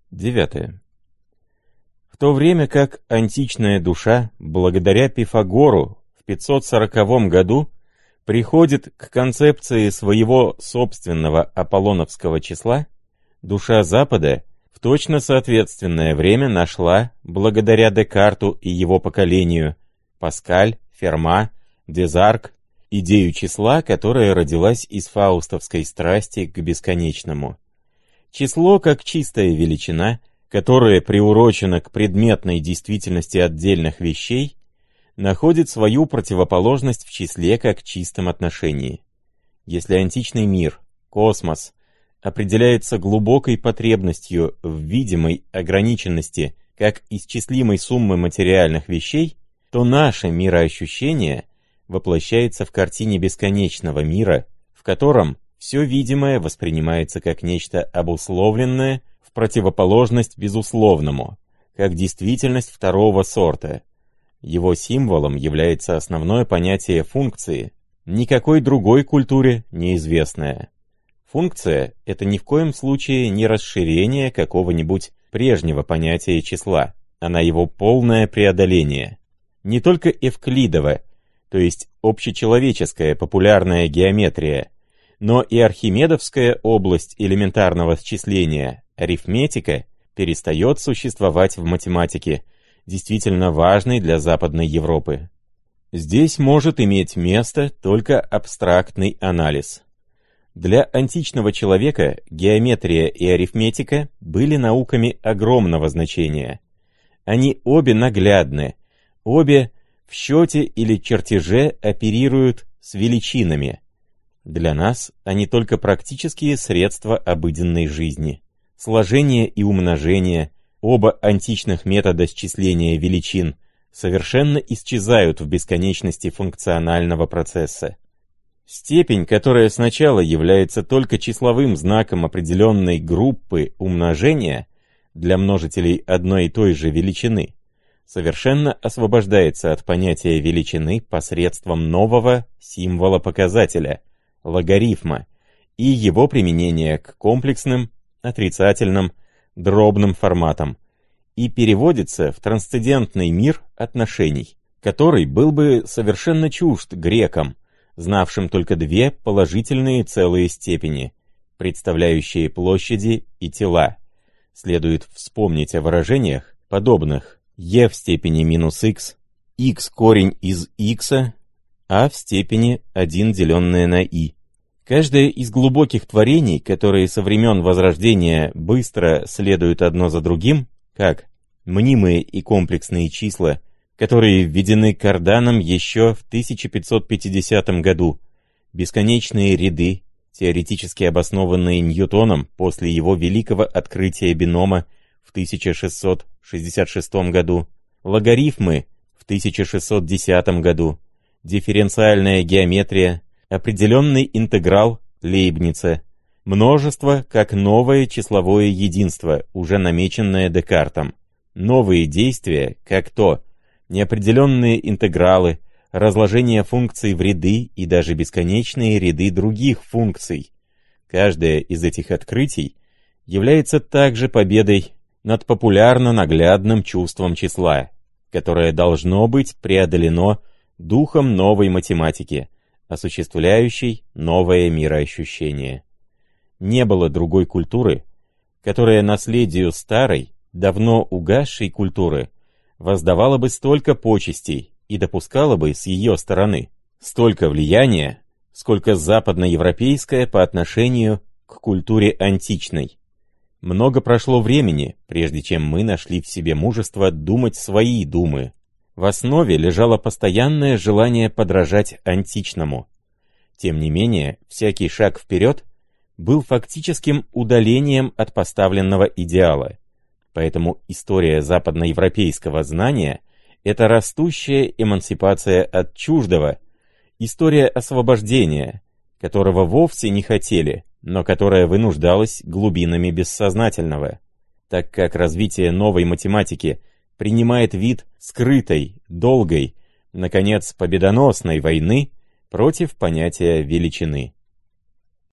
9. В то время как античная душа, благодаря Пифагору, в 540 году приходит к концепции своего собственного аполлоновского числа, душа Запада в точно соответственное время нашла, благодаря Декарту и его поколению, Паскаль, Ферма, Дезарк, идею числа, которая родилась из фаустовской страсти к бесконечному. Число как чистая величина, которая приурочена к предметной действительности отдельных вещей, находит свою противоположность в числе как чистом отношении. Если античный мир, космос, определяется глубокой потребностью в видимой ограниченности как исчислимой суммы материальных вещей, то наше мироощущение воплощается в картине бесконечного мира, в котором все видимое воспринимается как нечто обусловленное в противоположность безусловному, как действительность второго сорта. Его символом является основное понятие функции, никакой другой культуре неизвестное. Функция — это ни в коем случае не расширение какого-нибудь прежнего понятия числа, она его полное преодоление. Не только Эвклидова, то есть общечеловеческая популярная геометрия, но и архимедовская область элементарного счисления, арифметика, перестает существовать в математике, действительно важной для Западной Европы. Здесь может иметь место только абстрактный анализ. Для античного человека геометрия и арифметика были науками огромного значения. Они обе наглядны, обе в счете или чертеже оперируют с величинами. Для нас они только практические средства обыденной жизни. Сложение и умножение, оба античных метода счисления величин, совершенно исчезают в бесконечности функционального процесса. Степень, которая сначала является только числовым знаком определенной группы умножения для множителей одной и той же величины, совершенно освобождается от понятия величины посредством нового символа-показателя, логарифма, и его применения к комплексным, отрицательным, дробным форматам, и переводится в трансцендентный мир отношений, который был бы совершенно чужд грекам, знавшим только две положительные целые степени, представляющие площади и тела. Следует вспомнить о выражениях, подобных e в степени минус x, x корень из x, а в степени 1 деленное на i. Каждое из глубоких творений, которые со времен Возрождения быстро следуют одно за другим, как мнимые и комплексные числа, которые введены Карданом еще в 1550 году, бесконечные ряды, теоретически обоснованные Ньютоном после его великого открытия бинома в 1666 году, логарифмы в 1610 году, дифференциальная геометрия, определенный интеграл Лейбница, множество как новое числовое единство, уже намеченное Декартом, новые действия, как то неопределенные интегралы, разложение функций в ряды и даже бесконечные ряды других функций. Каждое из этих открытий является также победой над популярно-наглядным чувством числа, которое должно быть преодолено духом новой математики, осуществляющей новое мироощущение. Не было другой культуры, которая наследию старой, давно угасшей культуры воздавала бы столько почестей и допускала бы с ее стороны столько влияния, сколько западноевропейская по отношению к культуре античной. Много прошло времени, прежде чем мы нашли в себе мужество думать свои думы. В основе лежало постоянное желание подражать античному. Тем не менее, всякий шаг вперед был фактическим удалением от поставленного идеала. Поэтому история западноевропейского знания — это растущая эмансипация от чуждого, история освобождения, которого вовсе не хотели, но которая вынуждалась глубинами бессознательного, так как развитие новой математики принимает вид скрытой, долгой, наконец, победоносной войны против понятия величины.